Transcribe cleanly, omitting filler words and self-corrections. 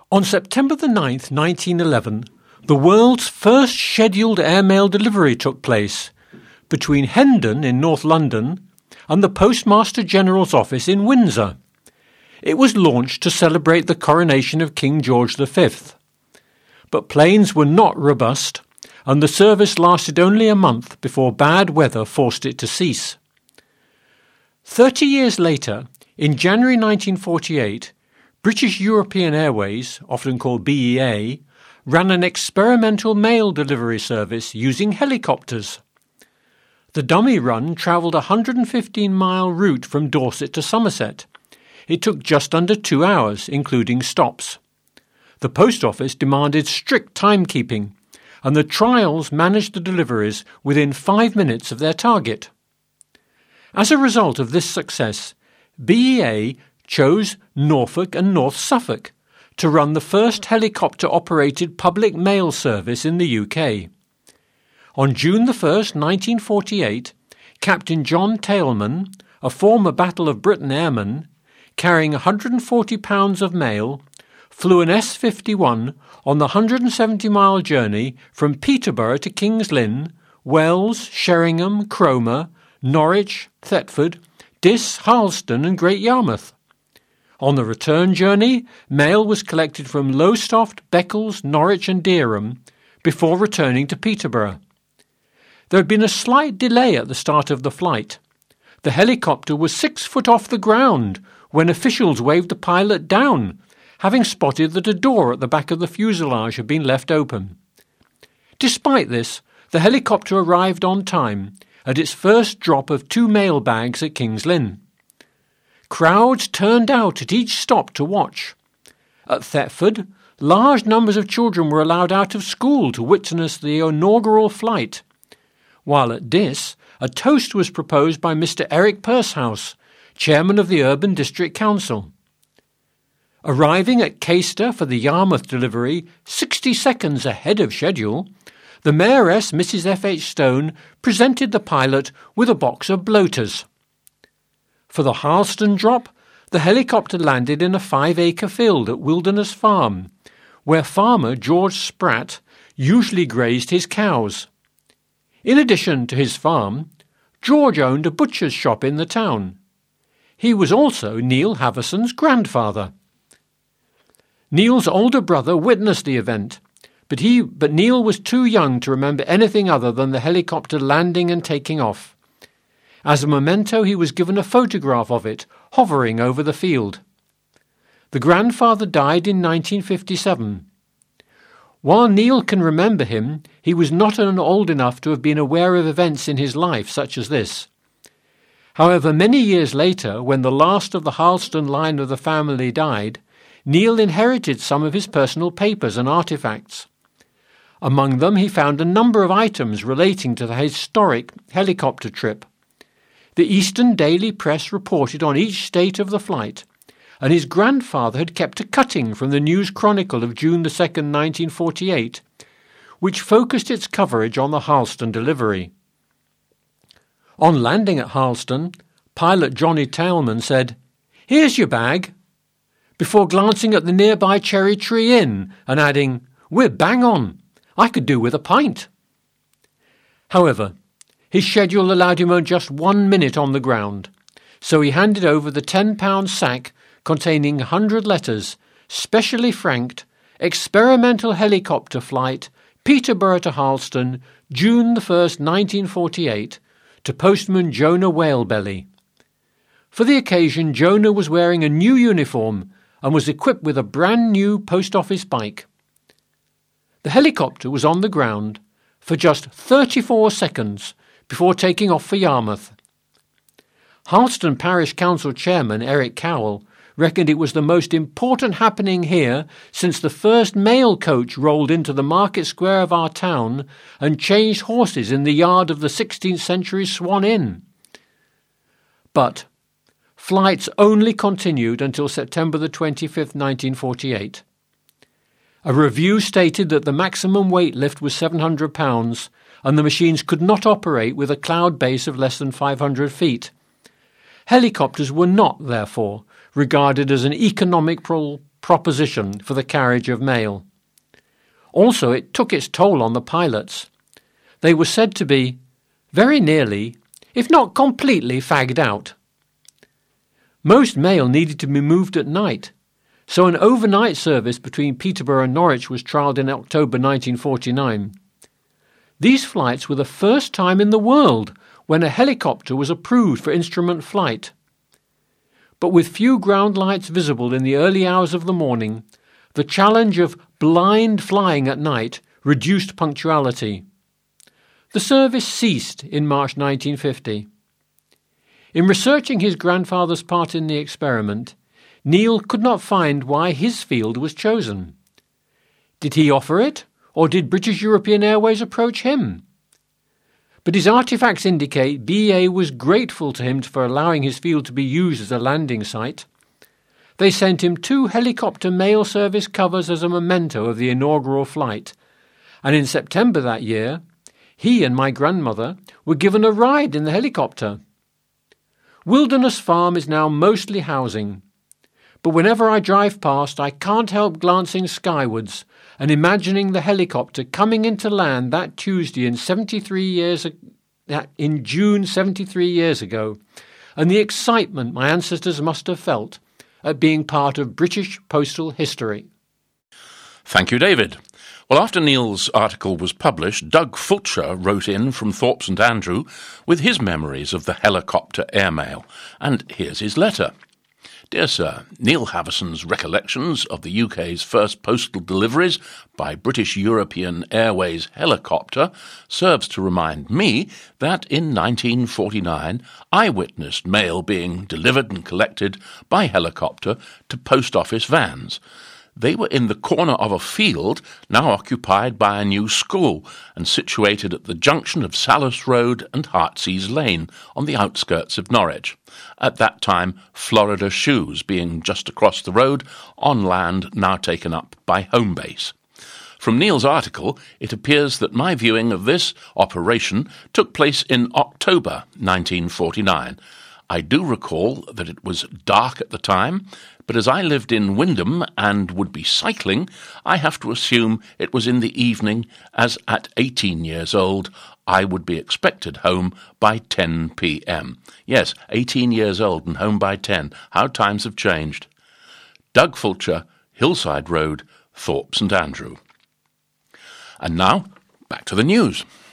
On September the 9th, 1911, the world's first scheduled airmail delivery took place between Hendon in North London and the Postmaster General's office in Windsor. It was launched to celebrate the coronation of King George V. But planes were not robust, and the service lasted only a month before bad weather forced it to cease. 30 years later, in January 1948, British European Airways, often called BEA, ran an experimental mail delivery service using helicopters. The dummy run travelled a 115-mile route from Dorset to Somerset. It took just under 2 hours, including stops. The post office demanded strict timekeeping, and the trials managed the deliveries within 5 minutes of their target. As a result of this success, BEA chose Norfolk and North Suffolk to run the first helicopter-operated public mail service in the UK. On June 1, 1948, Captain John Tailman, a former Battle of Britain airman, carrying 140 pounds of mail, flew an S-51 on the 170-mile journey from Peterborough to King's Lynn, Wells, Sheringham, Cromer, Norwich, Thetford, Diss, Harleston and Great Yarmouth. On the return journey, mail was collected from Lowestoft, Beccles, Norwich and Dereham before returning to Peterborough. There had been a slight delay at the start of the flight. The helicopter was 6 foot off the ground when officials waved the pilot down, having spotted that a door at the back of the fuselage had been left open. Despite this, the helicopter arrived on time at its first drop of 2 mail bags at King's Lynn. Crowds turned out at each stop to watch. At Thetford, large numbers of children were allowed out of school to witness the inaugural flight, while at Diss, a toast was proposed by Mr. Eric Purshouse, chairman of the Urban District Council. Arriving at Caister for the Yarmouth delivery 60 seconds ahead of schedule, the Mayoress, Mrs. F.H. Stone, presented the pilot with a box of bloaters. For the Harleston drop, the helicopter landed in a 5-acre field at Wilderness Farm, where farmer George Spratt usually grazed his cows. In addition to his farm, George owned a butcher's shop in the town. He was also Neil Haverson's grandfather. Neil's older brother witnessed the event, but Neil was too young to remember anything other than the helicopter landing and taking off. As a memento, he was given a photograph of it, hovering over the field. The grandfather died in 1957. While Neil can remember him, he was not old enough to have been aware of events in his life such as this. However, many years later, when the last of the Harleston line of the family died, Neil inherited some of his personal papers and artefacts. Among them he found a number of items relating to the historic helicopter trip. The Eastern Daily Press reported on each state of the flight, and his grandfather had kept a cutting from the News Chronicle of June 2, 1948, which focused its coverage on the Harleston delivery. On landing at Harleston, pilot Johnny Tailman said, "Here's your bag," before glancing at the nearby Cherry Tree Inn and adding, "We're bang on. I could do with a pint." However, his schedule allowed him just 1 minute on the ground, so he handed over the £10 sack containing 100 letters, specially franked, experimental helicopter flight, Peterborough to Harleston, June 1, 1948, to postman Jonah Whalebelly. For the occasion, Jonah was wearing a new uniform and was equipped with a brand new post office bike. The helicopter was on the ground for just 34 seconds before taking off for Yarmouth. Harleston Parish Council Chairman Eric Cowell reckoned it was the most important happening here since the first mail coach rolled into the market square of our town and changed horses in the yard of the 16th century Swan Inn. But flights only continued until September the 25th, 1948. A review stated that the maximum weight lift was 700 pounds and the machines could not operate with a cloud base of less than 500 feet. Helicopters were not, therefore, regarded as an economical proposition for the carriage of mail. Also, it took its toll on the pilots. They were said to be very nearly, if not completely, fagged out. Most mail needed to be moved at night, so an overnight service between Peterborough and Norwich was trialled in October 1949. These flights were the first time in the world when a helicopter was approved for instrument flight. But with few ground lights visible in the early hours of the morning, the challenge of blind flying at night reduced punctuality. The service ceased in March 1950. In researching his grandfather's part in the experiment, Neil could not find why his field was chosen. Did he offer it, or did British European Airways approach him? But his artefacts indicate BEA was grateful to him for allowing his field to be used as a landing site. They sent him 2 helicopter mail service covers as a memento of the inaugural flight, and in September that year, he and my grandmother were given a ride in the helicopter. Wilderness Farm is now mostly housing, but whenever I drive past, I can't help glancing skywards and imagining the helicopter coming into land that Tuesday in June 73 years ago, and the excitement my ancestors must have felt at being part of British postal history. Thank you, David. Well, after Neil's article was published, Doug Fulcher wrote in from Thorpe St Andrew with his memories of the helicopter airmail. And here's his letter. Dear Sir, Neil Havison's recollections of the UK's first postal deliveries by British European Airways helicopter serves to remind me that in 1949 I witnessed mail being delivered and collected by helicopter to post office vans. They were in the corner of a field now occupied by a new school and situated at the junction of Salhouse Road and Heartsease Lane on the outskirts of Norwich. At that time, Florida Shoes being just across the road on land now taken up by Homebase. From Neil's article, it appears that my viewing of this operation took place in October 1949. I do recall that it was dark at the time, but as I lived in Wymondham and would be cycling, I have to assume it was in the evening, as at 18 years old, I would be expected home by 10 p.m. Yes, 18 years old and home by 10. How times have changed. Doug Fulcher, Hillside Road, Thorpe St Andrew. And now, back to the news.